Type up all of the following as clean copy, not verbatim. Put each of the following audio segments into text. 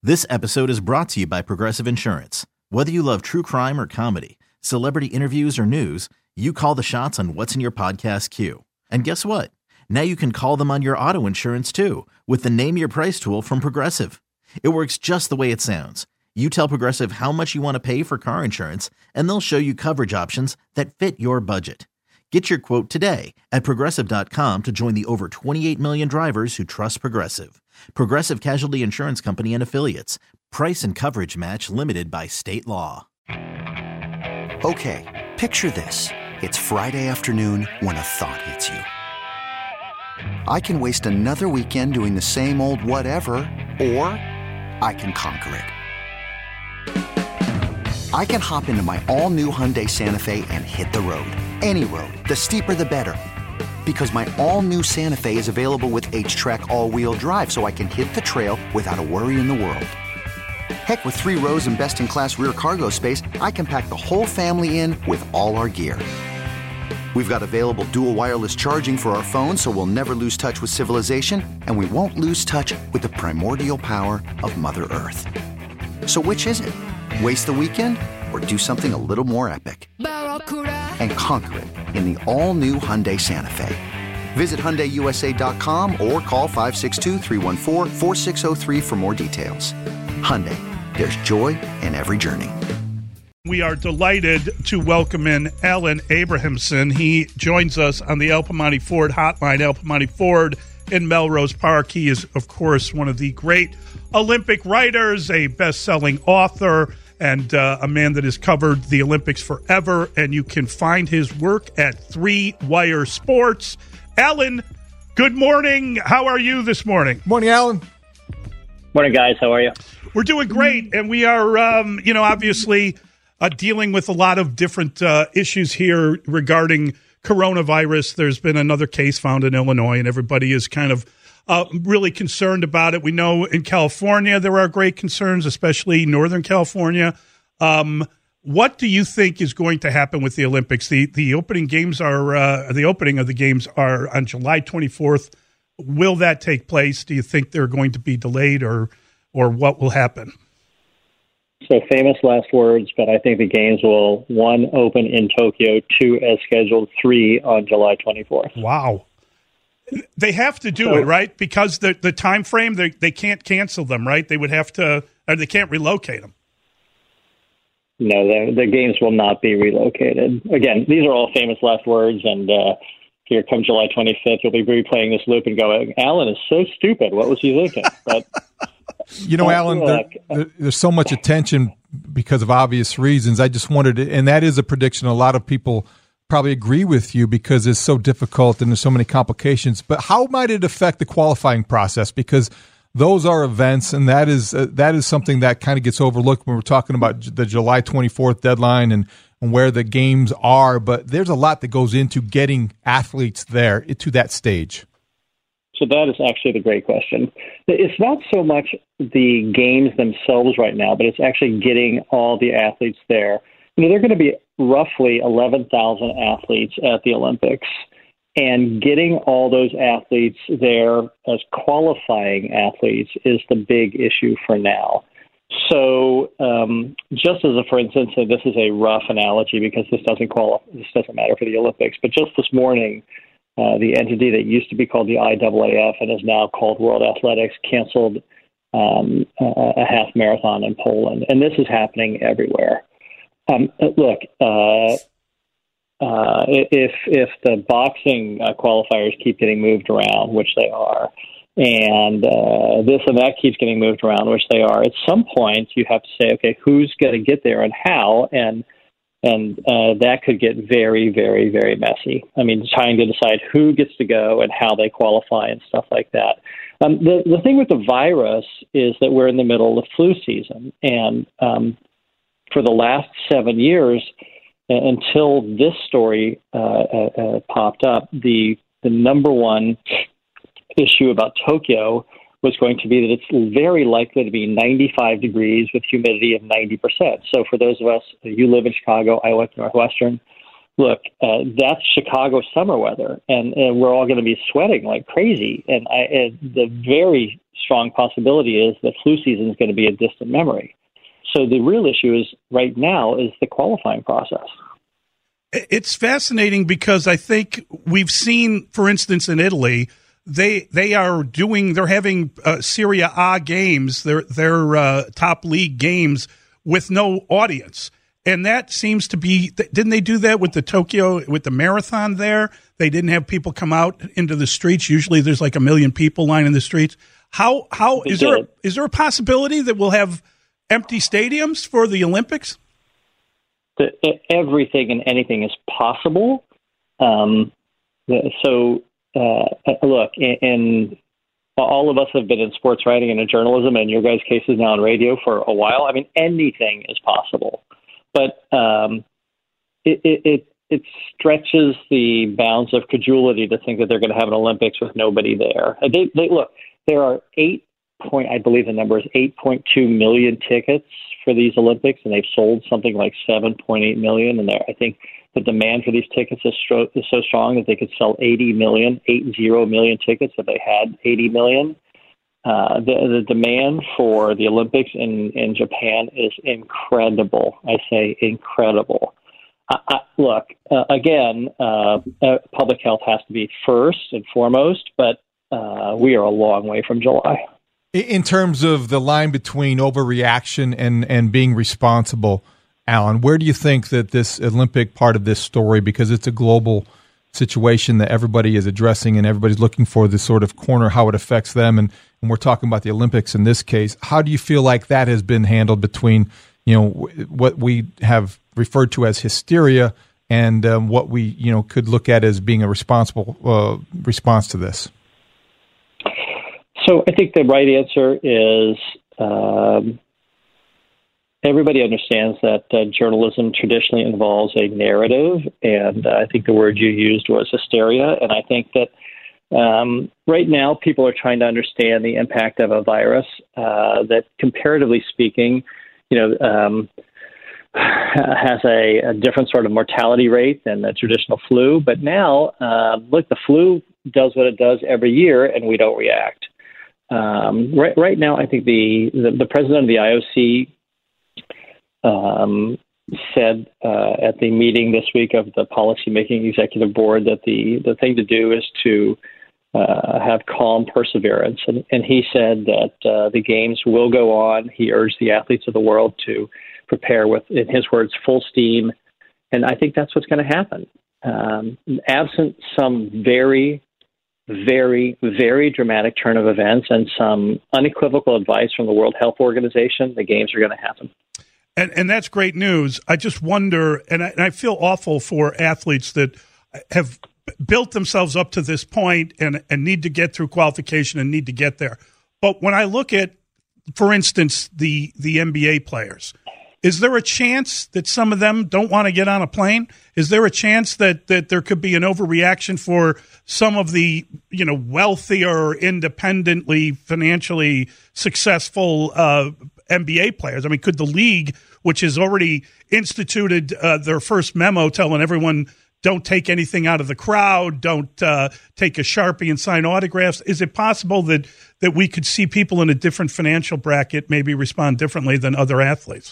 This episode is brought to you by Progressive Insurance. Whether you love true crime or comedy, celebrity interviews or news, you call the shots on what's in your podcast queue. And guess what? Now you can call them on your auto insurance too with the Name Your Price tool from Progressive. It works just the way it sounds. You tell Progressive how much you want to pay for car insurance, and they'll show you coverage options that fit your budget. Get your quote today at Progressive.com to join the over 28 million drivers who trust Progressive. Progressive Casualty Insurance Company and Affiliates. Price and coverage match limited by state law. Okay, picture this. It's Friday afternoon when a thought hits you. I can waste another weekend doing the same old whatever, or I can conquer it. I can hop into my all-new Hyundai Santa Fe and hit the road. Any road. The steeper, the better. Because my all-new Santa Fe is available with H-Track all-wheel drive, so I can hit the trail without a worry in the world. Heck, with 3 rows and best-in-class rear cargo space, I can pack the whole family in with all our gear. We've got available dual wireless charging for our phones, so we'll never lose touch with civilization, and we won't lose touch with the primordial power of Mother Earth. So which is it? Waste the weekend or do something a little more epic? And conquer it in the all-new Hyundai Santa Fe. Visit HyundaiUSA.com or call 562-314-4603 for more details. Hyundai, there's joy in every journey. We are delighted to welcome in Alan Abrahamson. He joins us on the El Piemonte Ford hotline, El Piemonte Ford in Melrose Park. He is, of course, one of the great Olympic writers, a best-selling author, and a man that has covered the Olympics forever. And you can find his work at 3 Wire Sports. Alan, good morning. How are you this morning? Morning, Alan. Morning, guys. How are you? We're doing great, and we are, obviously dealing with a lot of different issues here regarding coronavirus. There's been another case found in Illinois, and everybody is kind of really concerned about it. We know in California there are great concerns, especially Northern California. What do you think is going to happen with the Olympics? The opening games are the opening of the games are on July 24th. Will that take place? Do you think they're going to be delayed, or what will happen? So famous last words, but I think the games will, 1, open in Tokyo, 2, as scheduled, 3 on July 24th. Wow. They have to do it, right? Because the time frame, they can't cancel them, right? They would have to, or they can't relocate them. No, the games will not be relocated. Again, these are all famous last words, and here comes July 25th. You'll be replaying this loop and going, Alan is so stupid. What was he thinking? But Alan, there's so much attention because of obvious reasons. I just wondered, and that is a prediction a lot of people probably agree with you because it's so difficult and there's so many complications. But how might it affect the qualifying process? Because those are events, and that is something that kind of gets overlooked when we're talking about the July 24th deadline and where the games are. But there's a lot that goes into getting athletes there to that stage. So that is actually the great question. It's not so much the games themselves right now, but it's actually getting all the athletes there. There are going to be roughly 11,000 athletes at the Olympics, and getting all those athletes there as qualifying athletes is the big issue for now. So just as a, for instance, and this is a rough analogy because this doesn't matter for the Olympics, but just this morning, the entity that used to be called the IAAF and is now called World Athletics canceled a half marathon in Poland, and this is happening everywhere. Look, if the boxing qualifiers keep getting moved around, which they are, and this and that keeps getting moved around, which they are, at some point you have to say, okay, who's going to get there and how, and that could get very, very, very messy. I mean, trying to decide who gets to go and how they qualify and stuff like that. The thing with the virus is that we're in the middle of flu season, and for the last 7 years, until this story popped up, the number one issue about Tokyo was going to be that it's very likely to be 95 degrees with humidity of 90%. So for those of us, you live in Chicago, I live in Northwestern, look, that's Chicago summer weather, and we're all going to be sweating like crazy. And the very strong possibility is that flu season is going to be a distant memory. So the real issue is right now is the qualifying process. It's fascinating because I think we've seen, for instance, in Italy, they're having Serie A games, their top league games with no audience. And that seems to be, didn't they do that with the marathon there? They didn't have people come out into the streets. Usually there's like 1 million people lining the streets. How is there a possibility that we'll have empty stadiums for the Olympics? Everything and anything is possible. Look, and all of us have been in sports writing and in journalism, and your guys' case is now on radio for a while. I mean, anything is possible. But it stretches the bounds of credulity to think that they're going to have an Olympics with nobody there. Look, there are 8.2 million tickets for these Olympics, and they've sold something like 7.8 million. And I think the demand for these tickets is so strong that they could sell 80 million tickets if they had 80 million. The demand for the Olympics in Japan is incredible. I say incredible. Look, again, public health has to be first and foremost, but we are a long way from July. In terms of the line between overreaction and being responsible, Alan, where do you think that this Olympic part of this story, because it's a global situation that everybody is addressing and everybody's looking for this sort of corner, how it affects them, and we're talking about the Olympics in this case, how do you feel like that has been handled between, what we have referred to as hysteria and what we, could look at as being a responsible response to this? So I think the right answer is everybody understands that journalism traditionally involves a narrative, and I think the word you used was hysteria. And I think that right now people are trying to understand the impact of a virus that, comparatively speaking, has a different sort of mortality rate than the traditional flu. But now, look, the flu does what it does every year, and we don't react. Right now, I think the president of the IOC said at the meeting this week of the policymaking executive board that the thing to do is to have calm perseverance. And he said that the games will go on. He urged the athletes of the world to prepare with, in his words, full steam. And I think that's what's going to happen. Absent some very, very, very dramatic turn of events and some unequivocal advice from the World Health Organization, the games are going to happen. And that's great news. I just wonder, and I feel awful for athletes that have built themselves up to this point and need to get through qualification and need to get there. But when I look at, for instance, the NBA players, is there a chance that some of them don't want to get on a plane? Is there a chance that there could be an overreaction for some of the, wealthier, independently, financially successful NBA players? I mean, could the league, which has already instituted their first memo telling everyone don't take anything out of the crowd, don't take a Sharpie and sign autographs, is it possible that we could see people in a different financial bracket maybe respond differently than other athletes?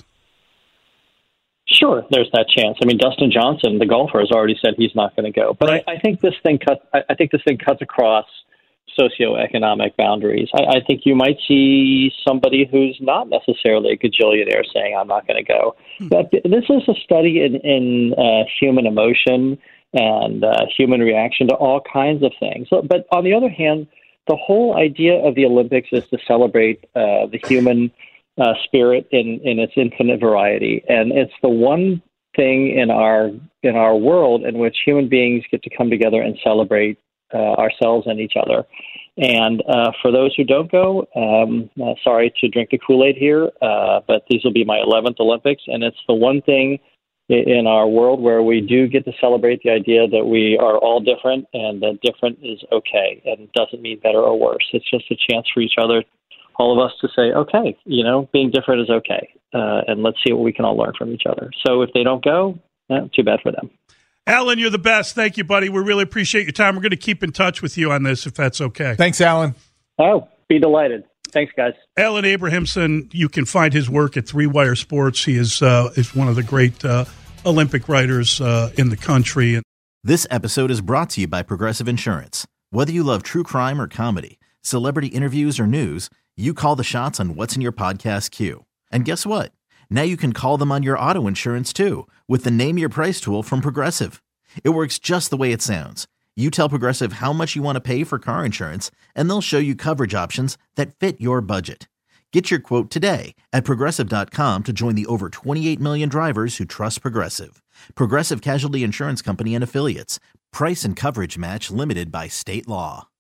Sure, there's that chance. I mean, Dustin Johnson, the golfer, has already said he's not going to go. But I think this thing cuts across socioeconomic boundaries. I think you might see somebody who's not necessarily a gajillionaire saying, I'm not going to go. But this is a study in human emotion and human reaction to all kinds of things. But on the other hand, the whole idea of the Olympics is to celebrate the human spirit in its infinite variety. And it's the one thing in our world in which human beings get to come together and celebrate ourselves and each other. And for those who don't go, sorry to drink the Kool-Aid here, but these will be my 11th Olympics, and it's the one thing in our world where we do get to celebrate the idea that we are all different and that different is okay and doesn't mean better or worse. It's just a chance for each other, all of us, to say, okay, being different is okay, and let's see what we can all learn from each other. So if they don't go, too bad for them. Alan, you're the best. Thank you, buddy. We really appreciate your time. We're going to keep in touch with you on this, if that's okay. Thanks, Alan. Oh, be delighted. Thanks, guys. Alan Abrahamson, you can find his work at Three Wire Sports. He is one of the great Olympic writers in the country. This episode is brought to you by Progressive Insurance. Whether you love true crime or comedy, celebrity interviews or news, you call the shots on what's in your podcast queue. And guess what? Now you can call them on your auto insurance too with the Name Your Price tool from Progressive. It works just the way it sounds. You tell Progressive how much you want to pay for car insurance, and they'll show you coverage options that fit your budget. Get your quote today at Progressive.com to join the over 28 million drivers who trust Progressive. Progressive Casualty Insurance Company and Affiliates. Price and coverage match limited by state law.